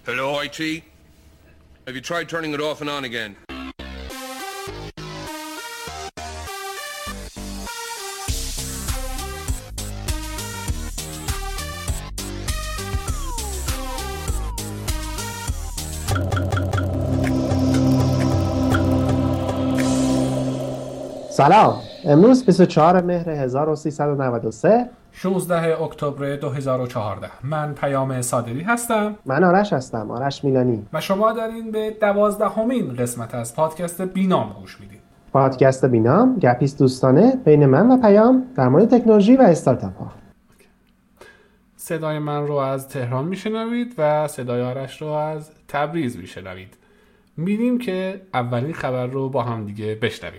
Hello, IT? Have you tried turning it off and on again? سلام. امروز 24 مهر 1393 16 اکتبر 2014. من پیام صادری هستم. من آرش هستم، آرش میلانی. و شما دارین به 12مین قسمت از پادکست بینام گوش میدید. پادکست بینام گپیست دوستانه بین من و پیام در مورد تکنولوژی و استارتاپ ها. صدای من رو از تهران میشنوید و صدای آرش رو از تبریز میشنوید. میریم که اولین خبر رو با هم دیگه بشنویم.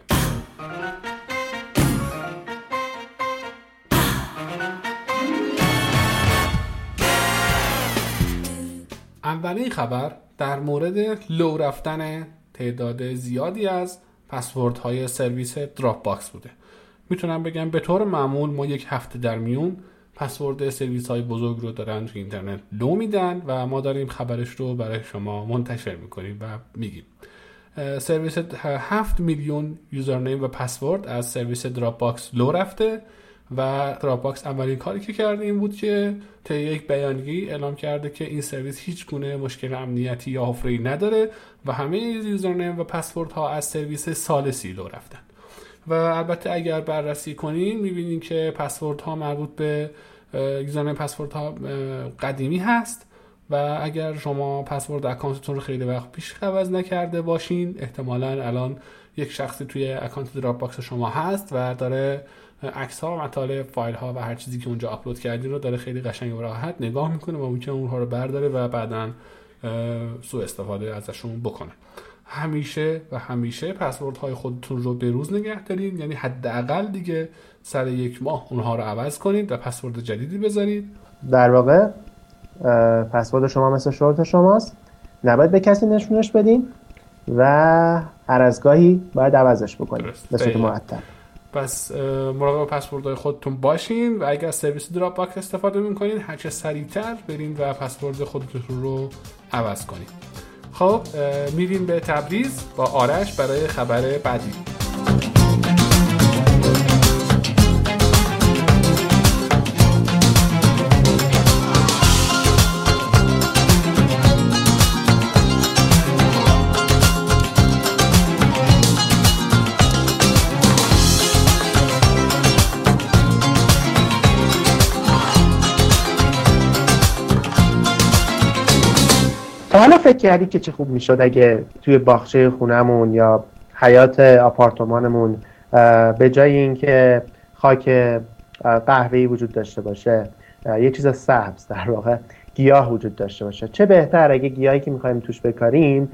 اولین خبر در مورد لو رفتن تعداد زیادی از پسوردهای سرویس دراپ باکس بوده. میتونم بگم به طور معمول ما یک هفته در میون پسورد سرویس های بزرگ رو دارن تو اینترنت لو میدن و ما داریم خبرش رو برای شما منتشر میکنیم و میگیم. سرویس 7 میلیون یوزرنیم و پسورد از سرویس دراپ باکس لو رفته و دراپ باکس اولین کاری که کرده این بود که طی یک بیانیه‌ای اعلام کرده که این سرویس هیچ گونه مشکل امنیتی یا حفره‌ای نداره و همه یوزرنیم و پسورد ها از سرویس سالسی لو رفتن. و البته اگر بررسی کنین می‌بینین که پسورد ها مربوط به یوزرنیم پسورد ها قدیمی هست و اگر شما پسورد اکانتتون رو خیلی وقت پیش عوض نکرده باشین احتمالاً الان یک شخصی توی اکانت دراپ باکس شما هست و داره عکس ها، مطالب، فایل ها و هر چیزی که اونجا آپلود کردین رو داره خیلی قشنگ و راحت نگاه میکنه و ممکنه اونها رو برداره و بعداً سوء استفاده ازشون بکنه. همیشه پسورد های خودتون رو به روز نگه دارید، یعنی حداقل دیگه سر یک ماه اونها رو عوض کنید و پسورد جدیدی بذارید. در واقع پسورد شما مثل شورت شماست، نباید به کسی نشونش بدین و هر از گاهی باید عوضش بکنید به صورت مرتب. پس مراقب پسوردهای خودتون باشین و اگر از سرویس دراپ باکس استفاده میکنین هر چه سریعتر برین و پسورد خودتون رو عوض کنین. خب میریم به تبریز با آرش برای خبر بعدی. حالا فکر کردی که چه خوب میشد اگه توی باغچه خونمون یا حیاط آپارتمانمون به جای اینکه خاک قهوه‌ای وجود داشته باشه یه چیز سبز، در واقع گیاه وجود داشته باشه؟ چه بهتر اگه گیاهی که می‌خوایم توش بکاریم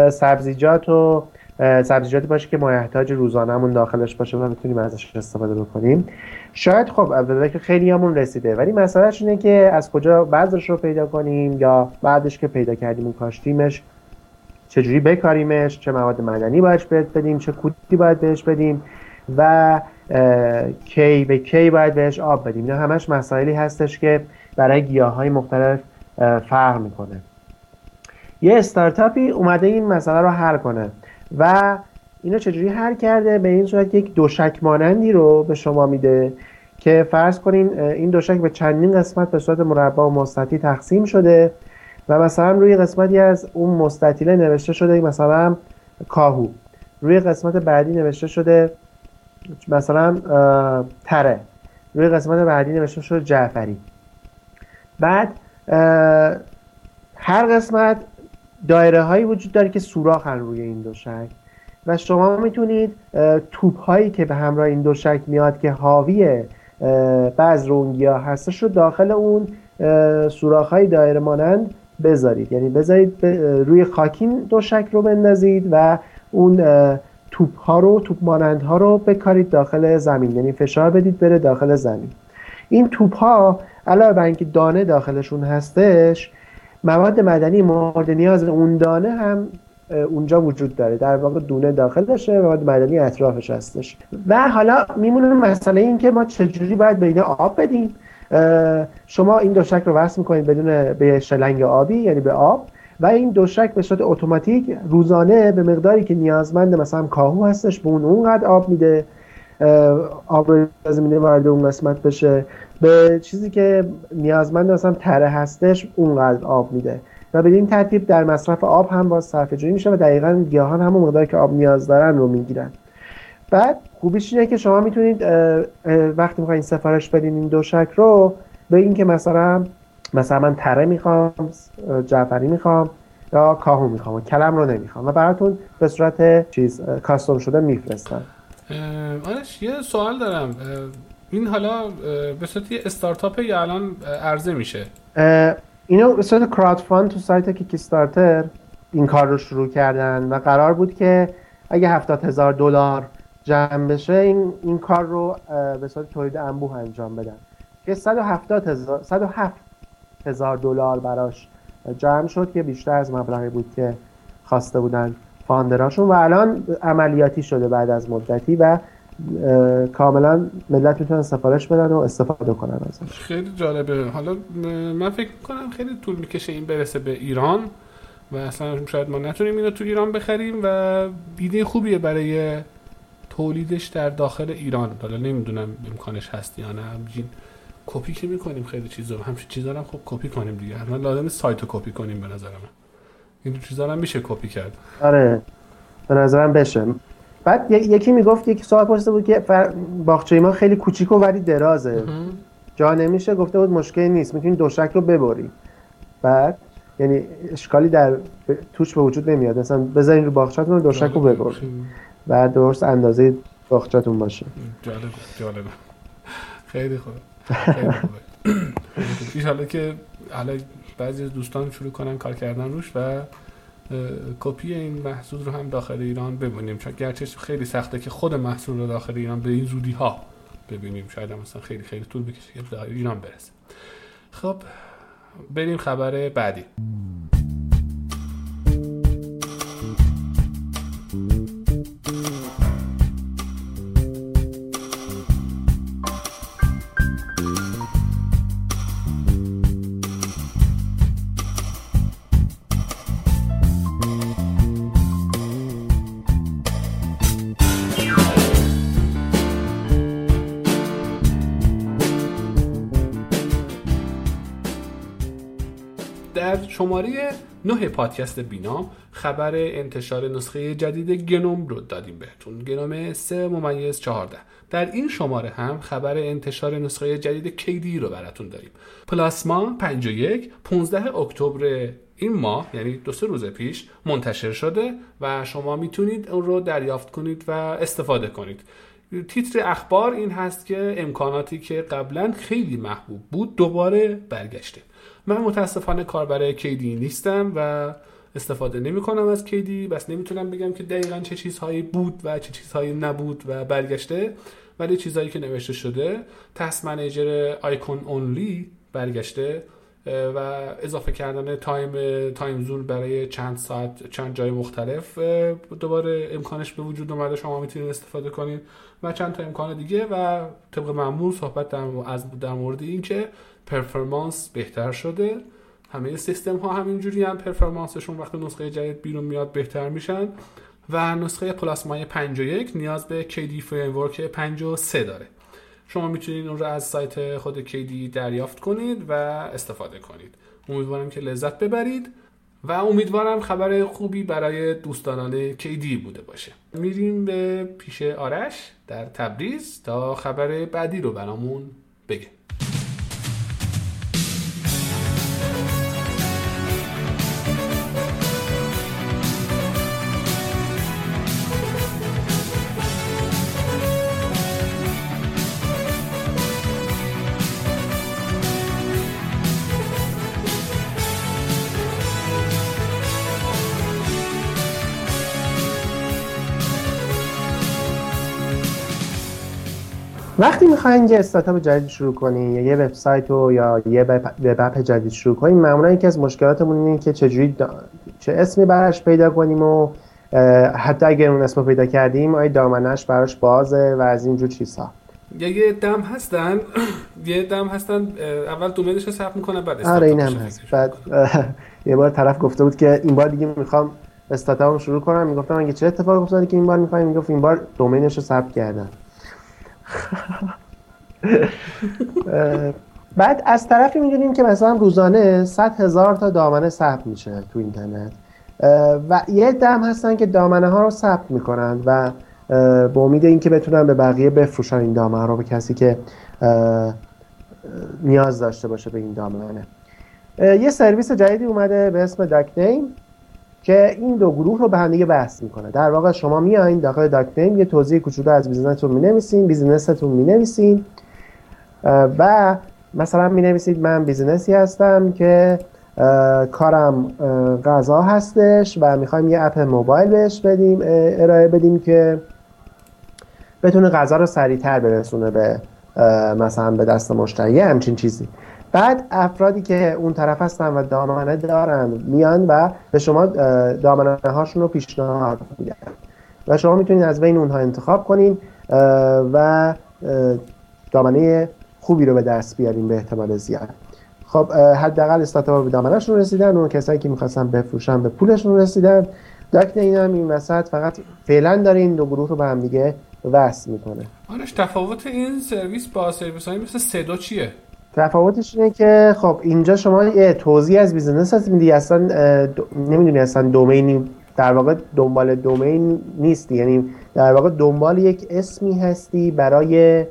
سبزیجاتی باشه که مایحتاج روزانه‌مون داخلش باشه و بتونیم ازش استفاده بکنیم. شاید خب به که خیلیامون رسیده، ولی مسئلهش اینه که از کجا بذرش رو پیدا کنیم یا بعدش که پیدا کردیم و کاشتیمش چجوری بکاریمش، چه مواد معدنی باید بدیم، چه کودی باید بهش بدیم و کی به کی باید بهش آب بدیم. اینا همش مسائلی هستش که برای گیاهای مختلف فرق میکنه. یه استارتاپی اومده این مسئله رو حل کنه و اینو چجوری حل کرده؟ به این صورت یک دوشک مانندی رو به شما میده که فرض کنین این دوشک به چندین قسمت به صورت مربع و مستطیل تقسیم شده و مثلا روی قسمتی از اون مستطیله نوشته شده مثلا کاهو، روی قسمت بعدی نوشته شده مثلا تره، روی قسمت بعدی نوشته شده جعفری. بعد هر قسمت دایره هایی وجود داره که سوراخن روی این دوشک و شما میتونید توپ هایی که به همراه این دوشک میاد که حاوی بذر اون گیاه هستش رو داخل اون سوراخ های دایره مانند بذارید، یعنی بذارید روی خاکین دوشک رو بندازید و اون توپ مانند ها رو بکارید داخل زمین، یعنی فشار بدید بره داخل زمین. این توپ ها علاوه بر اینکه دانه داخلشون هستش، مواد معدنی مورد نیاز اون دانه هم اونجا وجود داره، در واقع دونه داخل داشته و مواد معدنی اطرافش هستش. و حالا میمونه مسئله این که ما چجوری باید به اینا آب بدیم. شما این دوشک رو وصل میکنید بدون به شلنگ آبی، یعنی به آب، و این دوشک به صورت اتوماتیک روزانه به مقداری که نیازمند مثلا کاهو هستش به اونقدر آب میده، آب رو اجازه میده وارد اون قسمت بشه، به چیزی که نیازمند مثلا تره هستش اونقدر آب میده و به این ترتیب در مصرف آب هم باز صرفه جویی میشه و دقیقاً گیاهان همون مقداری که آب نیاز دارن رو میگیرن. بعد خوبیش اینه که شما میتونید وقتی میخواین سفارش بدین این دوشک رو به این که مثلا من تره میخوام، جعفری میخوام یا کاهو میخوام، کلم رو نمیخوام و براتون به صورت کاستوم شده میفرستن. آرش یه سوال دارم، این حالا به صورت استارتاپه یا الان عرضه میشه؟ اینو به صورت کراود فاند تو سایت کیک استارتر این کار رو شروع کردن و قرار بود که اگه $70,000 جمع بشه این کار رو به صورت تولید انبوه انجام بدن که $107,000 براش جمع شد که بیشتر از مبلغی بود که خواسته بودن فاندراشون و الان عملیاتی شده بعد از مدتی و کاملا ملت میتونن سفارش بدن و استفاده کنن ازش. خیلی جالبه. حالا من فکر میکنم خیلی طول میکشه این برسه به ایران و اصلا شاید ما نتونیم اینو تو ایران بخریم و ایده خوبیه برای تولیدش در داخل ایران. حالا نمیدونم امکانش هست یا نه. کپی که میکنیم خیلی چیزا، همین چیزا هم خب کپی کنیم دیگه. حتما لازم سایت رو کپی کنیم به نظر من. این چیزا هم میشه کپی کرد. آره به نظرم بشه. بعد یکی میگفت، یکی سوال پرسیده بود که باغچه ما خیلی کوچیکه ولی درازه، جا نمیشه. گفته بود مشکلی نیست، میتونی دوشک رو ببری. بعد یعنی اشکالی در توش به وجود نمیاد، مثلا بذارین رو باغچه‌تون دوشک رو ببرین بعد درست اندازه باغچه‌تون باشه. جالب. خیلی خوب. خیلی خوبه. ان شاءالله که حالا بعضی از دوستان شروع کنن کار کردن روش و کپی این محصول رو هم داخل ایران ببینیم، چون گرچه خیلی سخته که خود محصول رو داخل ایران به این زودی ها ببینیم، شاید هم مثلا خیلی طول بکشه که داخل ایران برسه. خب بریم خبر بعدی. در شماره 9 پادکست بینام خبر انتشار نسخه جدید گنوم رو دادیم بهتون، گنوم 3/14. در این شماره هم خبر انتشار نسخه جدید KDE رو براتون داریم. پلاسما 51 15 اکتبر این ماه، یعنی 2-3 روز پیش منتشر شده و شما میتونید اون رو دریافت کنید و استفاده کنید. تیتر اخبار این هست که امکاناتی که قبلا خیلی محبوب بود دوباره برگشته. من متاسفانه کاربر KDE نیستم و استفاده نمی کنم از KDE، بس نمیتونم بگم که دقیقاً چه چیزهایی بود و چه چیزهایی نبود و برگشته، ولی چیزهایی که نوشته شده تاسک منیجر آیکون اونلی برگشته و اضافه کردن تایم زون برای چند ساعت چند جای مختلف دوباره امکانش به وجود اومده، شما میتونید استفاده کنید و چند تا امکان دیگه و طبق معمول صحبت در مورد این که پرفورمانس بهتر شده. همه سیستم ها همینجوری هم پرفورمانسشون وقتی نسخه جدید بیرون میاد بهتر میشن و نسخه پلاسمای 51 نیاز به KDE فریمورک 53 داره. شما میتونید اون رو از سایت خود KDE دریافت کنید و استفاده کنید. امیدوارم که لذت ببرید و امیدوارم خبر خوبی برای دوستان KDE بوده باشه. میریم به پیش آرش در تبریز تا خبر بعدی رو برامون بگه. وقتی میخواین یه استارتاپ جدید شروع کنین یا یه وبسایت یا یه وب اپ جدید شروع کنین، معمولا یکی از مشکلاتمون اینه که چه اسمی براش پیدا کنیم و حتی اگر اون اسمو پیدا کردیم آیا دامنه‌اش براش بازه و از اینجور چیزها. یه دم هستن یه دم هستن اول دومینش رو ثبت میکنن بعد آره این هم هست. بعد یه بار طرف گفته بود که این بار دیگه میخوام استارتاپم شروع کنم، میگفتم اگه چه اتفاقی افتاده که این بار میخوایم، میگفت این بار دومینش رو ثبت کردن. بعد از طرفی میدونیم که مثلا روزانه 100,000 تا دامنه ثبت میشه تو اینترنت و یه دم هستن که دامنه ها رو ثبت میکنن و با امید اینکه بتونن به بقیه بفروشن این دامنه رو، به کسی که نیاز داشته باشه به این دامنه. یه سرویس جدیدی اومده به اسم داکنیم که این دو گروه رو به هم دیگه بحث میکنه. در واقع شما میایین داخل داکنیم یه توضیح کوچولو از بیزنستون مینویسین و مثلا مینویسید من بیزنسی هستم که کارم غذا هستش و میخوایم یه اپ موبایل بهش بدیم، ارائه بدیم که بتونه غذا رو سریعتر برسونه به مثلا به دست مشتری، همچین چیزی. بعد افرادی که اون طرف هستن و دامنه دارن میان و به شما دامنه هاشون رو پیشنهاد میدن و شما میتونید از بین اونها انتخاب کنین و دامنه خوبی رو به دست بیارین به احتمال زیاد. خب حداقل استارتاپ‌ها به دامنه‌شون رسیدن، اون کسایی که می‌خواستن بفروشن به پولشون رسیدن. داکنیم هم این وسط فقط فعلا داره این دو گروه رو به هم دیگه وصل میکنه. آنش تفاوت این سرویس با سرویس‌های مثل سدو چیه؟ تفاوتش اینه که خب اینجا شما یه توضیح از بیزنس هست میدی، اصلا نمیدونی اصلا دومینی در واقع دنبال دومین نیستی، یعنی در واقع دنبال یک اسمی هستی برای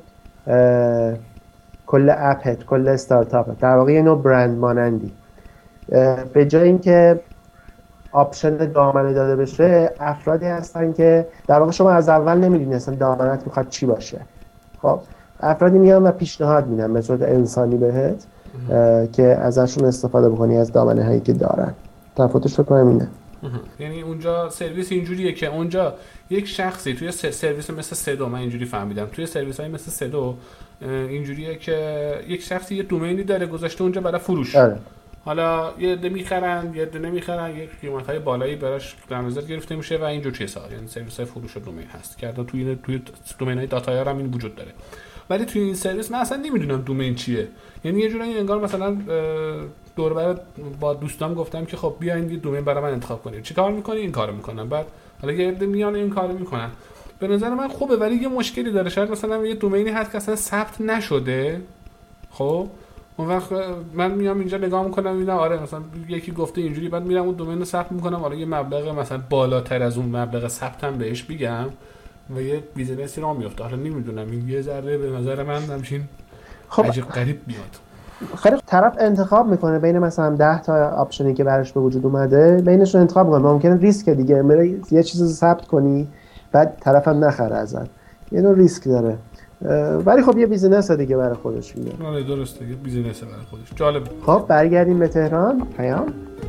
کل اپت، کل استارتاپت، در واقع یه نوع برند مانندی. به جای اینکه آپشن دامنه داده بشه، افرادی هستن که در واقع شما از اول نمیدونی اصلا دامنت میخواد چی باشه. خب افرادی میان و پیشنهاد میدن به صورت انسانی بهت که ازشون استفاده بکنی از دامنه هایی که دارن. تفاوتش فکر کنم اینه. یعنی اونجا سرویس اینجوریه که اونجا یک شخصی توی سرویس مثل سدو، من اینجوری فهمیدم توی سرویس های مثل سدو اینجوریه که یک شخصی یه دومینی داره گذاشته اونجا برای فروش. حالا یه عده میخرن یه عده نمیخرن، یه قیمت‌های بالایی براش در نظر گرفته میشه و اینجور چیزا، یعنی سرویس‌های فروش دومین هست که الان توی دومین‌های داتایا هم این وجود داره. ولی توی این سرویس من اصلا نمیدونم دومین چیه، یعنی یه جورایی انگار مثلا دور بر با دوستام گفتم که خب بیاین یه دومین برای من انتخاب کنید، چیکار می‌کنی؟ این کارو می‌کنم. بعد حالا یه عده میان این کارو می‌کنن. به نظر من خوبه، ولی یه مشکلی داره. شاید مثلا یه دومینی هست که اصلا ثبت نشده. خب اون وقت من میام اینجا نگاه میکنم میبینم آره مثلا یکی گفته اینجوری، بعد میرم اون دومین رو ثبت میکنم، حالا یه مبلغ مثلا بالاتر از اون مبلغ ثبتم بهش بگم و یه بیزنسی راه میفته. حالا نمیدونم این یه ذره به نظر من همچین خب عجیب غریب میاد. خیلی طرف انتخاب میکنه بین مثلا 10 تا آپشنی که براش به وجود اومده، بینش رو انتخاب میکنه. ممکنه ریسک دیگه یه چیزی رو ثبت کنی بعد طرفم نخره ازت، یه نوع ریسک داره. ولی خب یه بیزینس دیگه برای خودش میگه. آره درسته، یه بیزینس برای خودش. جالب. خب برگردیم به تهران. پیام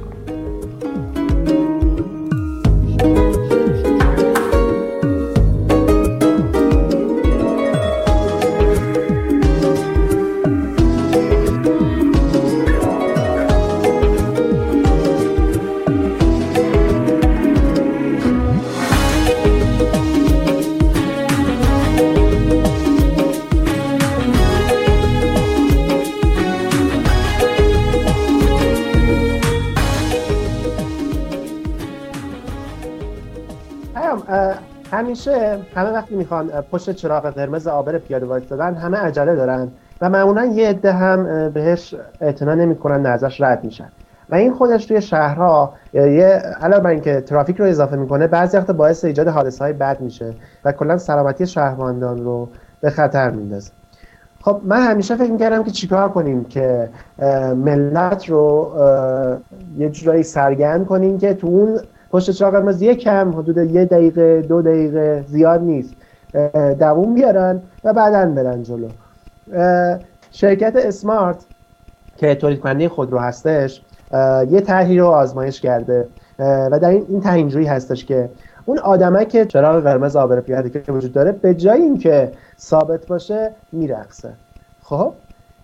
همیشه همه وقتی میخوان پشت چراغ قرمز عابر پیاده وایسادن همه عجله دارن و معمولا یه عده هم بهش اعتنا نمیکنن، ازش رد میشن و این خودش توی شهرها علاوه بر اینکه ترافیک رو اضافه میکنه، بعضی وقت باعث ایجاد حادثه‌های بد میشه و کلا سلامتی شهروندان رو به خطر میندازه. خب من همیشه فکر میکردم که چیکار کنیم که ملت رو یه جورایی سرگرم کنیم که تو اون پشت چراغ قرمز یکم حدود 1 دقیقه 2 دقیقه زیاد نیست دووم بیارن و بعداً برن جلو. شرکت اسمارت که تولید کننده خودرو هستش یه طرحی رو آزمایش کرده و در این طرح اینجوری هستش که اون آدمه که چراغ قرمز عابر پیاده که وجود داره به جای اینکه ثابت باشه میرقصه. خب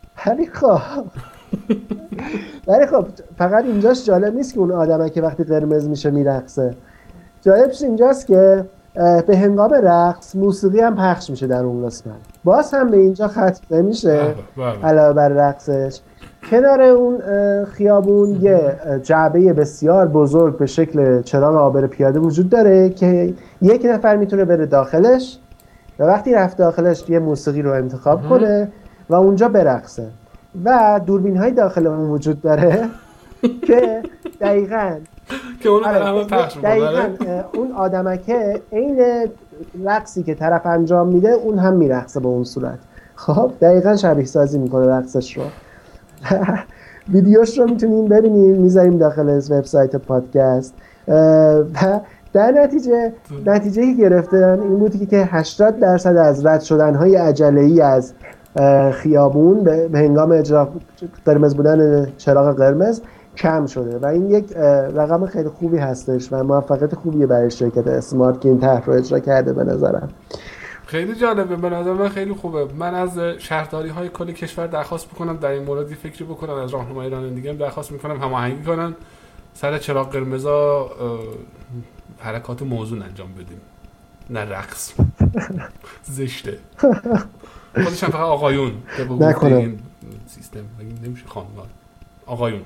ولی خب فقط اینجاش جالب نیست که اون آدمه که وقتی قرمز میشه میرقصه. جالبش اینجاست که به هنگام رقص موسیقی هم پخش میشه در اون قسمت. باز هم به اینجا ختم نمیشه. علاوه بر رقصش کنار اون خیابون یه جعبه بسیار بزرگ به شکل چراغ عابر پیاده وجود داره که یک نفر میتونه بره داخلش و وقتی رفت داخلش یه موسیقی رو انتخاب کنه و اونجا برقصه و دوربین های داخل اون وجود داره که دقیقاً که اونو همه پخش دقیقاً اون آدمکه عین رقصی که طرف انجام میده اون هم میرقصه به اون صورت. خب دقیقاً شبیه سازی میکنه رقصش رو. ویدیوش رو میتونیم ببینیم، میذاریم داخل وبسایت پادکست. و در نتیجه که گرفتن این بود که 80% از رد شدن‌های عجله‌ای از خیابون به هنگام اجرا قرمز بودن چراغ قرمز کم شده و این یک رقم خیلی خوبی هستش و موفقیت خوبیه برای شرکت اسمارت که این طرح رو اجرا کرده. به نظرم خیلی جالبه، به نظر من خیلی خوبه. من از شهرداری‌های کل کشور درخواست می‌کنم در این مورد فکری بکنن، از راهنمای رانندگی هم درخواست می‌کنم هماهنگی کنن، سر چراغ قرمزا حرکات موزون انجام بدیم، نه رقص. زشته. خودش هم فقط آقایون که بگو این سیستم نمیشه خانم، آقایون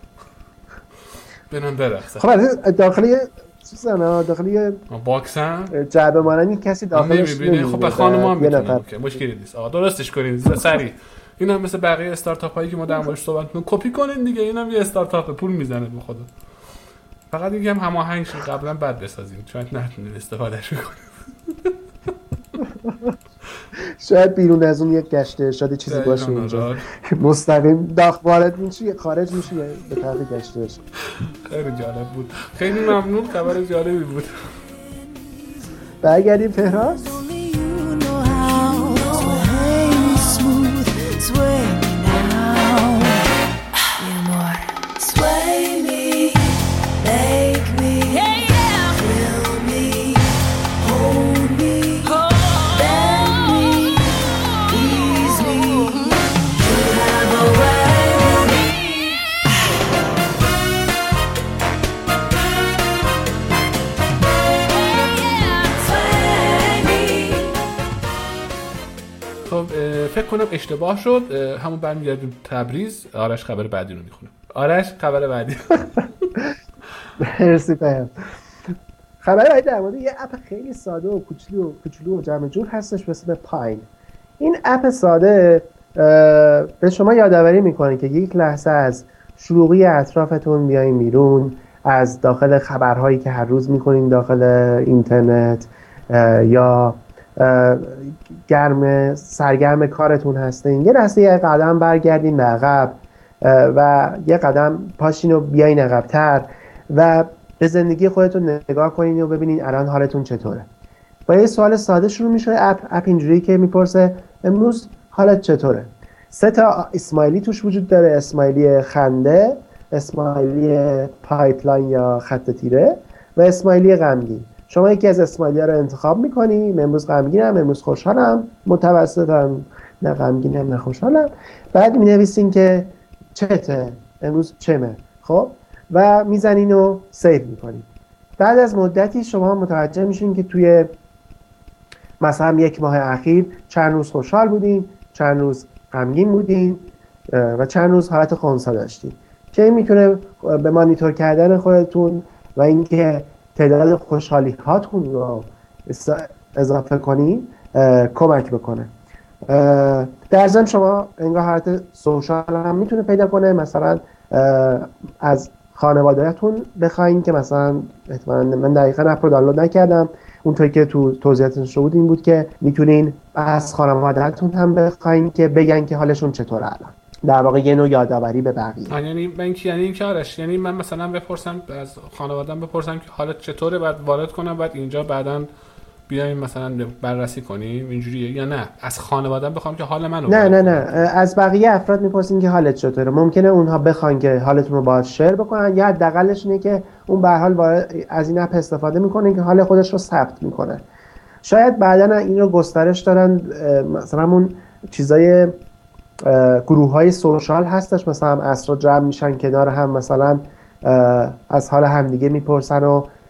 بنام برقصه. خب داخلی باکس هم جعبه مانندی کسی داخلش نمیبینه. خب به خانم هم میتونن که مشکلی نیست. آقا درستش کنین سریع. این هم مثل بقیه استارتاپ هایی که ما در موردش صحبت می‌کنیم کپی کنین دیگه. اینم یه استارتاپ پول میزنه به خدا. فقط دیگه هم هماهنگ شید، قبلا بد بسازین شاید نتونید استفادهش کنید. شاید بیرون از اون یک گشت ارشاد چیزی باشه اونجا مستقیم وارد میشی خارج میشی به طرف گشت ارشاد. خیلی جالب بود، خیلی ممنون، خبر جالبی بود. برگردیم تهران. فکر کنم اشتباه شد، همون برمیگردیم تبریز. آرش خبر بعدی رو میخونه. آرش خبر بعدی. مرسی پیام. خبر بعدی در مورد یه اپ خیلی ساده و کوچولو و جمع جور هستش به اسم پاین. این اپ ساده به شما یادآوری میکنه که یک لحظه از شلوغی اطرافتون بیاین بیرون، از داخل خبرهایی که هر روز میکنین داخل اینترنت یا سرگرم کارتون هستین، یه لحظه یه قدم برگردین به عقب و یه قدم پاشین و بیاین عقب‌تر و به زندگی خودتون نگاه کنین و ببینین الان حالتون چطوره. با یه سوال ساده شروع میشه اپ اینجوری که میپرسه امروز حالت چطوره. 3 تا اسمایلی توش وجود داره، اسمایلی خنده، اسمایلی پایپلاین یا خط تیره و اسمایلی غمگین. شما یکی از اسمایلی ها رو انتخاب میکنی، امروز غمگینم، امروز خوشحالم، متوسطم، نه غمگینم نه خوشحالم. بعد مینویسین که چته، امروز چمه، خب و میزنین و سیو میکنین. بعد از مدتی شما متوجه میشین که توی مثلا 1 ماه اخیر چند روز خوشحال بودین، چند روز غمگین بودین و چند روز حالت خنثی داشتین که این میتونه به مانیتور کردن خودتون و اینکه تعداد خوشحالی هاتون رو اضافه کنین کمک بکنه. در ضمن شما انگار حالت سوشال هم میتونه پیدا کنه، مثلا از خانواده‌تون بخواین که مثلا احتمالاً من دقیقاً اپ رو دانلود نکردم، اونطوری که تو توضیحاتش بود این بود که میتونین از خانواده‌تون هم بخواین که بگن که حالشون چطوره الان. در واقع یه نوع یادآوری به بقیه. یعنی این که آرش، یعنی من مثلا بپرسم از خانواده‌ام بپرسم که حالت چطوره، بعد وارد کنم، بعد اینجا بعداً بیایم مثلا بررسی کنیم اینجوریه، یا نه از خانواده‌ام بخوام که حال منو نه از بقیه افراد میپرسین که حالت چطوره. ممکنه اونها بخوان که حالتون رو باهاش شیر بکنن، یا حداقلش اینه که اون به هر حال از این اپ استفاده میکنه که حال خودش رو ثبت میکنه. شاید بعداً این رو گسترش دادن، مثلا اون چیزای گروه‌های سوشال هستش، مثلا عصرا جمع میشن کنار هم، مثلا از حال همدیگه میپرسن و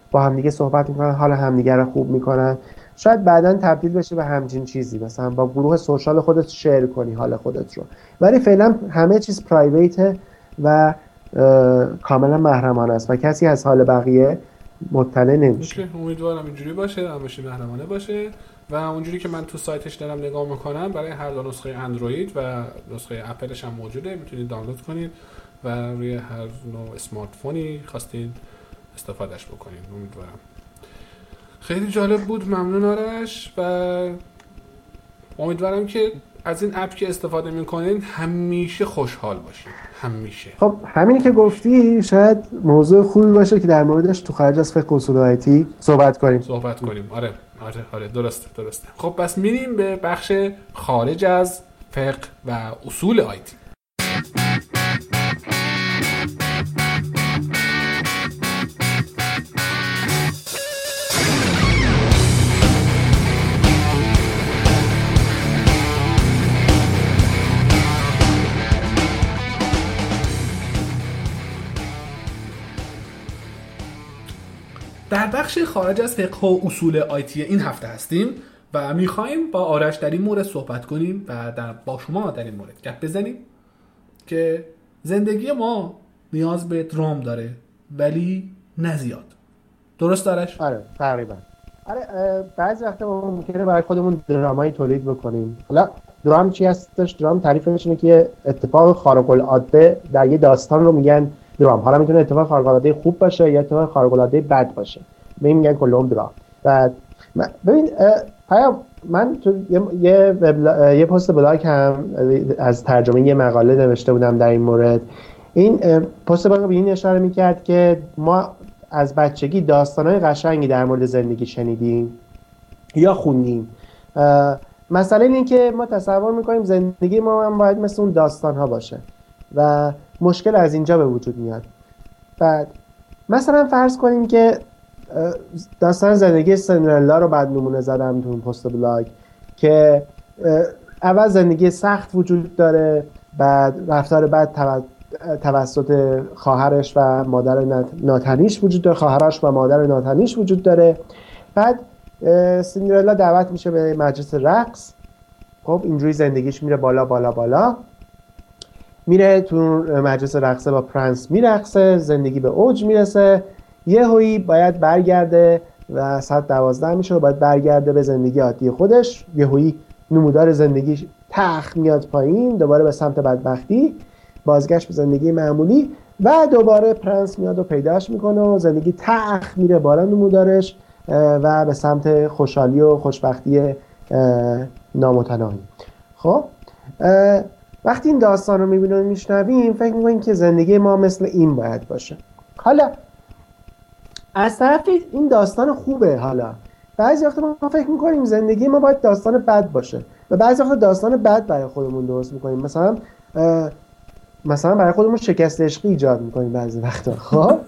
با همدیگه صحبت میکنن، حال همدیگه رو خوب میکنن. شاید بعداً تبدیل بشه به همچین چیزی، مثلا با گروه سوشال خودت شیر کنی حال خودت رو، ولی فعلا همه چیز پرایویته و کاملا محرمانه است و کسی از حال بقیه مطلع نمیشه. امیدوارم اینجوری باشه، همش محرمانه باشه و اونجوری که من تو سایتش دارم نگاه میکنم برای هر دو نسخه اندروید و نسخه اپلش هم موجوده، میتونید دانلود کنید و روی هر نوع اسمارت فونی خواستین استفادهش بکنید. امیدوارم خیلی جالب بود. ممنون آرش و امیدوارم که از این اپ که استفاده میکنین همیشه خوشحال باشین. همیشه. خب همینی که گفتی شاید موضوع خوبی باشه که در موردش تو خارج از فقه اصول آیتی صحبت کنیم. آره درسته. خب پس میریم به بخش خارج از فقه و اصول آیتی. در بخش خارج از فقه و اصول آیتی این هفته هستیم و میخوایم با آرش در این مورد صحبت کنیم و با شما در این مورد گپ بزنیم که زندگی ما نیاز به درام داره ولی نه زیاد. درست آرش؟ آره تقریبا. آره بعضی وقتا ما ممکنه برای خودمون درامایی تولید بکنیم. حالا درام چی هستش؟ درام تعریفش اینه که اتفاق خارق العاده در یه داستان رو میگن درام. حالا میتونه اتفاق خارق العاده خوب باشه یا اتفاق خارق العاده بد باشه، به این میگن کلهم درام. و ببین پیام، من تو یه پست بلاگ هم از ترجمه یه مقاله نوشته بودم در این مورد. این پست بلاگ به این اشاره میکرد که ما از بچگی داستانهای قشنگی در مورد زندگی شنیدیم یا خوندیم. مسئله این که ما تصور میکنیم زندگی ما هم باید مثل اون داستانها باشه و مشکل از اینجا به وجود میاد. بعد مثلا فرض کنیم که داستان زندگی سندرلا رو بعد نمونه زدم تو اون پست بلاگ که اول زندگی سخت وجود داره، بعد رفتار بد توسط خواهرش و مادر ناتنیش وجود داره، خواهرش و مادر ناتنیش وجود داره. بعد سندرلا دعوت میشه به مجلس رقص. خب اینجوری زندگیش میره بالا بالا بالا، میره تو مجلس رقصه با پرنس میرقصه، زندگی به اوج میرسه. یهویی باید برگرده و ساعت 12 میشه و باید برگرده به زندگی عادی خودش. یهویی نمودار زندگیش تخ میاد پایین، دوباره به سمت بدبختی، بازگشت به زندگی معمولی و دوباره پرنس میاد و پیداش میکنه و زندگی تخ میره بالا نمودارش و به سمت خوشحالی و خوشبختی نامتناهی. خب وقتی این داستان رو میبینیم میشنویم فکر میکنیم که زندگی ما مثل این باید باشه. حالا از طرف این داستان خوبه. حالا بعضی وقتا ما فکر میکنیم زندگی ما باید داستان بد باشه و بعضی وقتا داستان بد برای خودمون درست میکنیم. مثلا برای خودمون شکست عشقی ایجاد میکنیم بعضی وقتا. خب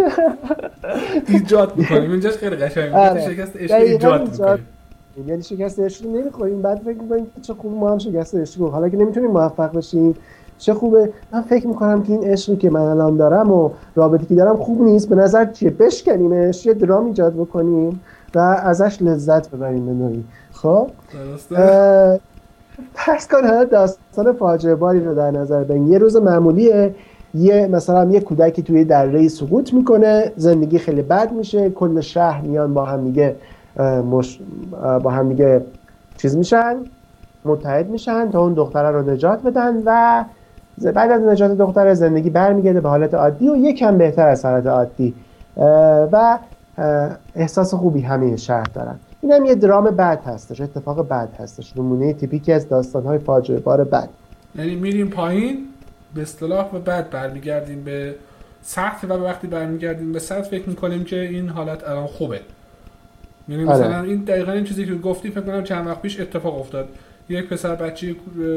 ایجاد میکنیم اینجاش خیلی قشنگه. شکست عشقی ایجاد میکنیم، یعنی شکست عشقی نمیخوریم بعد فکر میکنیم چه خوب ما هم شکست عشقی رو، حالا که نمیتونیم موفق بشیم چه خوبه. من فکر میکنم که این عشقی که من الان دارم و رابطه‌ای که دارم خوب نیست، به نظر چیه بشکنیمش، یه درام ایجاد بکنیم و ازش لذت ببریم به نوعی. خب درسته. پس کن داستان فاجعه باری رو در نظر بگیر. یه روز معمولیه، مثلا یه کودکی توی دره سقوط میکنه، زندگی خیلی بد میشه، کل شهر میان با هم دیگه چیز میشن، متحد میشن تا اون دختره رو نجات بدن و بعد از نجات دختره زندگی برمیگرده به حالت عادی و یکم بهتر از حالت عادی و احساس خوبی همه شهر دارن. این هم یه درام بد هستش، اتفاق بد هستش، نمونه تیپیکی از داستان‌های فاجعه بار بد. یعنی میریم پایین به اصطلاح و بعد برمیگردیم به سطح و وقتی برمیگردیم به سطح فکر میکنیم که این حالت الان خوبه. یعنی مثلا این دقیقاً این چیزی که گفتی فکر کنم چند وقت پیش اتفاق افتاد. یک پسر بچه‌ای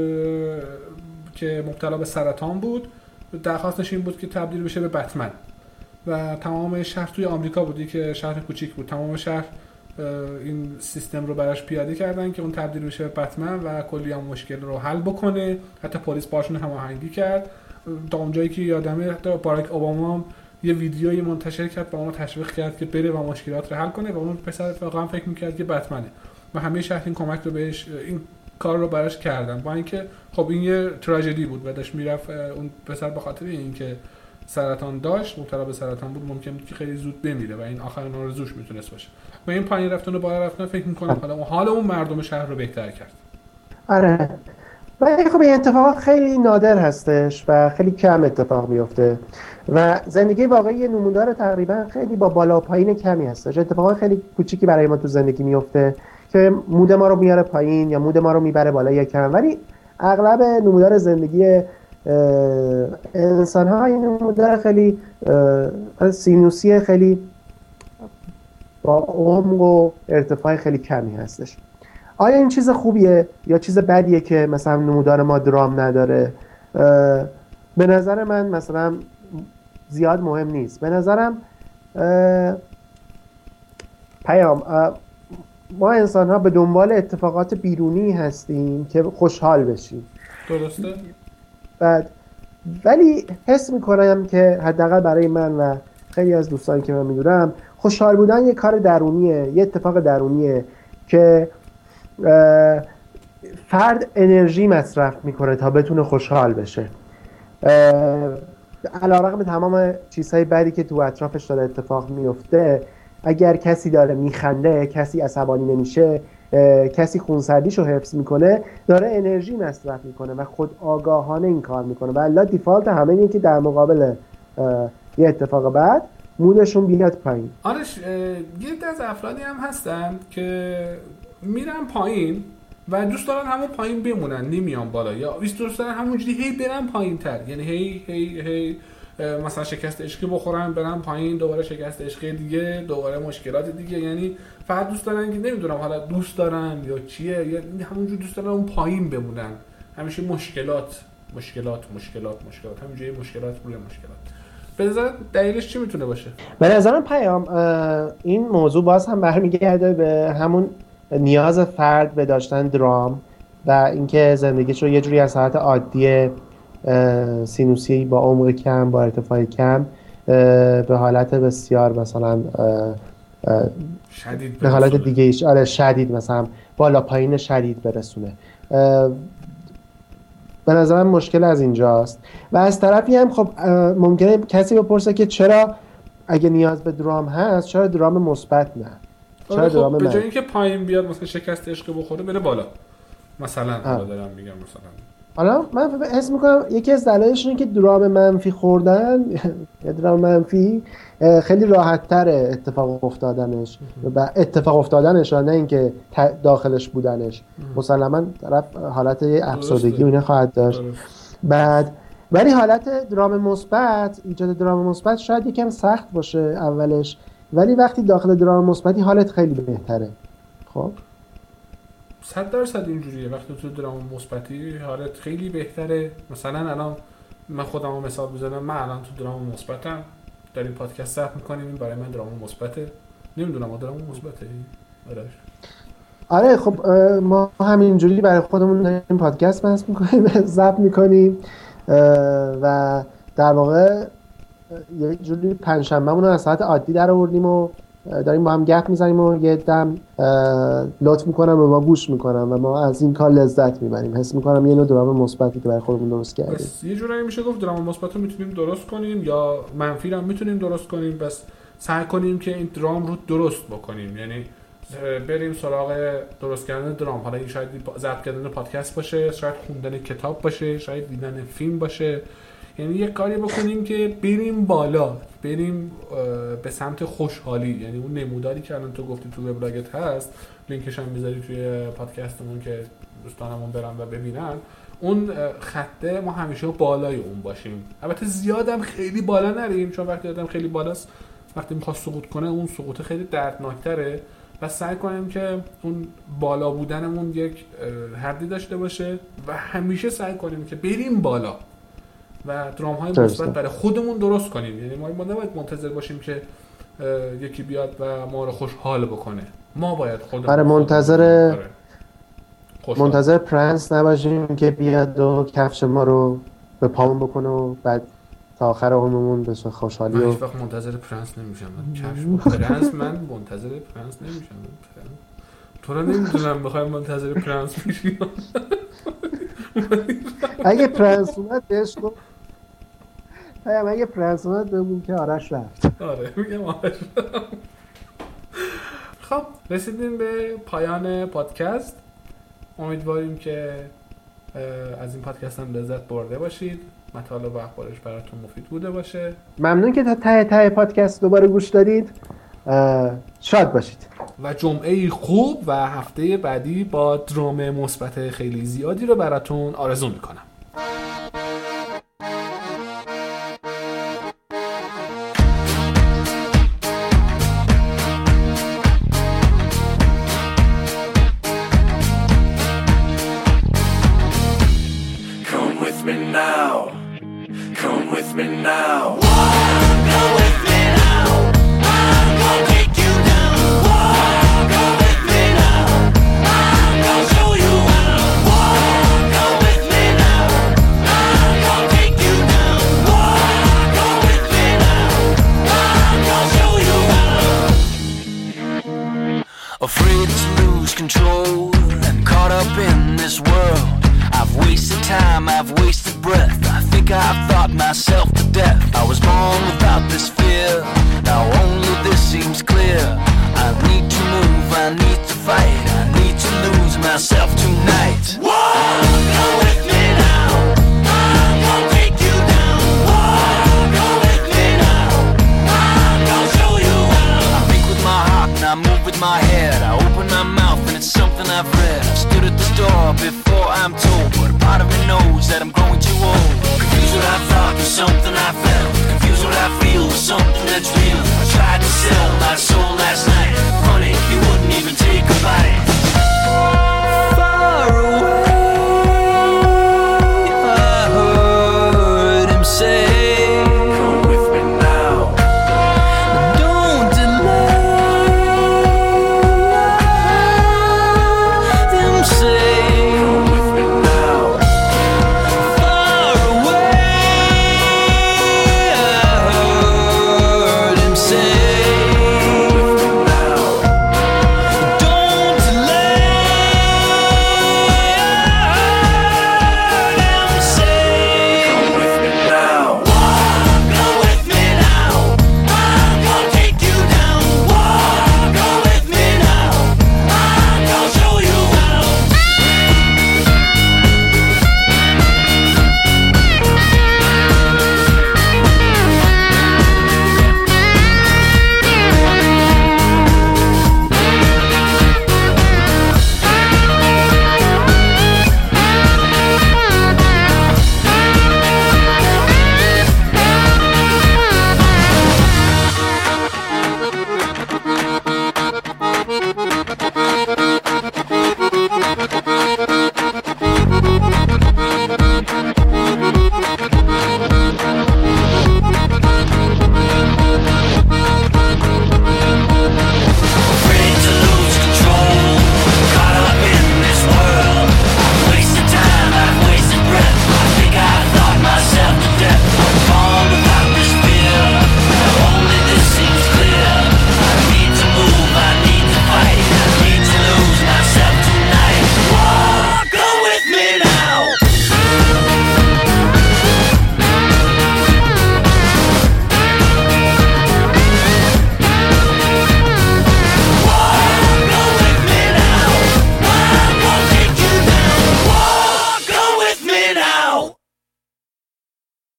که مبتلا به سرطان بود، درخواستش این بود که تبدیل بشه به بتمن و تمام شهر توی آمریکا بودی که شهر کوچیک بود، تمام شهر این سیستم رو براش پیاده کردن که اون تبدیل بشه به بتمن و کلی هم مشکل رو حل بکنه. حتی پلیس باشون هماهنگی کرد تا اونجایی که یادمه حتی باراک اوباما یه ویدیویی منتشر کرد و اونو تشویق کرد که بره و مشکلات رو حل کنه و اون پسر واقعا فکر می‌کرد که بتمنه و همه شهر این کمک رو بهش این کار رو براش کردن، با اینکه خب این یه تراژدی بود و داشت میرفت اون پسر به خاطر اینکه سرطان داشت، مبتلا به سرطان بود، ممکن بود که خیلی زود بمیره و این آخرین آرزوش میتونست باشه و این پایین رفتن و بالا رفتن فکر می‌کنم حالا اون مردم شهر رو بهتر کرد. آره ولی خب این اتفاقات خیلی نادر هستش و خیلی کم اتفاق میفته و زندگی واقعی نمودار تقریبا خیلی با بالا و پایین کمی هستش. اتفاقات خیلی کوچیکی برای ما تو زندگی میفته که مود ما رو میاره پایین یا مود ما رو میبره بالا یا کم، ولی اغلب نمودار زندگی انسان ها این نمودار خیلی سینوسی خیلی با عمق و ارتفاع خیلی کمی هستش. آیا این چیز خوبیه یا چیز بدیه که مثلا نمودار ما درام نداره؟ به نظر من مثلا زیاد مهم نیست. به نظرم پیام ما انسان ها به دنبال اتفاقات بیرونی هستیم که خوشحال بشیم. درسته؟ ولی حس میکنم که حداقل برای من و خیلی از دوستانی که من میدونم خوشحال بودن یه کار درونیه، یه اتفاق درونیه که فرد انرژی مصرف میکنه تا بتونه خوشحال بشه. علیرغم تمام چیزهای بدی که تو اطرافش داره اتفاق میفته، اگر کسی داره میخنده، کسی عصبانی نمیشه، کسی خونسردیشو حفظ میکنه، داره انرژی مصرف میکنه و خود آگاهانه این کار میکنه و الله دیفالت همه اینه که در مقابل یه اتفاق بد مودشون بیاد پایین. آرش یه از افرادی هم هستن که میرن پایین و دوست دارن همون پایین بمونن، نمیان بالا، یا دوست دارن همونجوری هی برن پایین تر، یعنی هی مثلا شکست عشقی بخورن برن پایین، دوباره شکست عشقی دیگه، دوباره مشکلات دیگه، یعنی فقط دوست دارن که نمیدونم حالا دوست دارن یا چیه، یا همونجوری دوست دارن اون پایین بمونن، همیشه مشکلات همینجوری مشکلات روی مشکلات. به نظر دلیلش چی میتونه باشه؟ به نظرم پیام این موضوع باز هم برمیگرده به همون نیاز فرد به داشتن درام و اینکه زندگیش رو یه جوری از حالت عادی سینوسی با عمق کم با ارتفاع کم به حالت بسیار مثلا شدید به حالت دیگه ایش شدید مثلا بالا پایین شدید برسونه. به نظرم مشکل از اینجاست و از طرفی هم خب ممکنه کسی بپرسه که چرا اگه نیاز به درام هست چرا درام مثبت نه؟ چرا درام به جای اینکه پایین بیاد مثلا شکست عشق بخوره بره بالا مثلا دارم میگم مثلا حالا من حس میکنم یکی از دلایلش اینه که درام منفی خوردن یا درام منفی خیلی راحت تره اتفاق افتادنش نه اینکه داخلش بودنش. مسلما طرف حالت افسردگی اینه خواهد داشت. بعد ولی حالت درام مثبت، ایجاد درام مثبت شاید یکم سخت باشه اولش، ولی وقتی داخل درام مثبتی حالت خیلی بهتره. خب 100% اینجوریه، وقتی تو درام مثبتی حالت خیلی بهتره. مثلا الان من خودم رو مثال بزنم، من الان تو درام مثبتم، داریم پادکست ضبط می‌کنیم، این برای من درام مثبته. نمیدونم درام مثبته آره خب ما همینجوری برای خودمون داریم پادکست بحث می‌کنیم، ضبط می‌کنیم و در واقع یه جوری پنجشنبهمون رو از ساعت عادی در آوردیم و داریم با هم گپ میزنیم و یه دم لطف میکنم و ما گوش میکنم و ما از این کار لذت میبریم. حس میکنم یه نوع درام مثبتی که برای خودمون درست کردیم. بس یه جورایی میشه گفت درام مثبت رو میتونیم درست کنیم یا منفی رو میتونیم درست کنیم، بس سعی کنیم که این درام رو درست بکنیم، یعنی بریم سراغ درست کردن درام. حالا این شاید ضبط کردن پادکست باشه، شاید خوندن کتاب باشه، شاید دیدن فیلم باشه، یعنی یه کاری بکنیم که بریم بالا، بریم به سمت خوشحالی. یعنی اون نموداری که الان تو گفتی تو وبلاگت هست، لینکش هم میذاری توی پادکستمون که دوستانمون برن و ببینن، اون خطه ما همیشه بالای اون باشیم. البته زیادم خیلی بالا نریم، چون وقتی آدم خیلی بالاست، وقتی میخواد سقوط کنه اون سقوط خیلی دردناکتره و سعی کنیم که اون بالا بودنمون یک حدی داشته باشه و همیشه سعی کنیم که بریم بالا و درام های مثبت برای خودمون درست کنیم. یعنی ما نباید منتظر باشیم که یکی بیاد و ما رو خوشحال بکنه، ما باید خودمون منتظر پرنس نباشیم که بیاد و کفش ما رو به پامون بکنه و بعد تا آخر عمرمون به خوشحالی من و هیچ وقت منتظر پرنس نمیشم. چشم پرنس من منتظر پرنس نمیشم. تو رو نمیدونم بخوای منتظر پرنس بشی. اگه پرنس اومد بهش گفت اگه پرنس اومد بگم که آرش رفت. آره میگم آرش رفت. خب رسیدیم به پایان پادکست. امیدواریم که از این پادکست هم لذت برده باشید. مطالب و اخبارش براتون مفید بوده باشه. ممنون که تا ته پادکست دوباره گوش دادید. شاد باشید و جمعه خوب و هفته بعدی با درام مثبت خیلی زیادی رو براتون آرزو میکنم. Afraid to lose control and caught up in this world. I've wasted time, I've wasted breath. I think I've thought myself to death. I was born without this fear. Now only this seems clear. I need to move, I need to fight. I need to lose myself tonight. Go with me now. I'm gonna take you down. Go with me now. I'm gonna show you how. I think with my heart and I move with my head. I open my mouth and it's something I've read. I've stood at this door before I'm told, but a part of me knows that I'm growing too old. Confused what I thought was something I felt. Confused what I feel was something that's real. I tried to sell my soul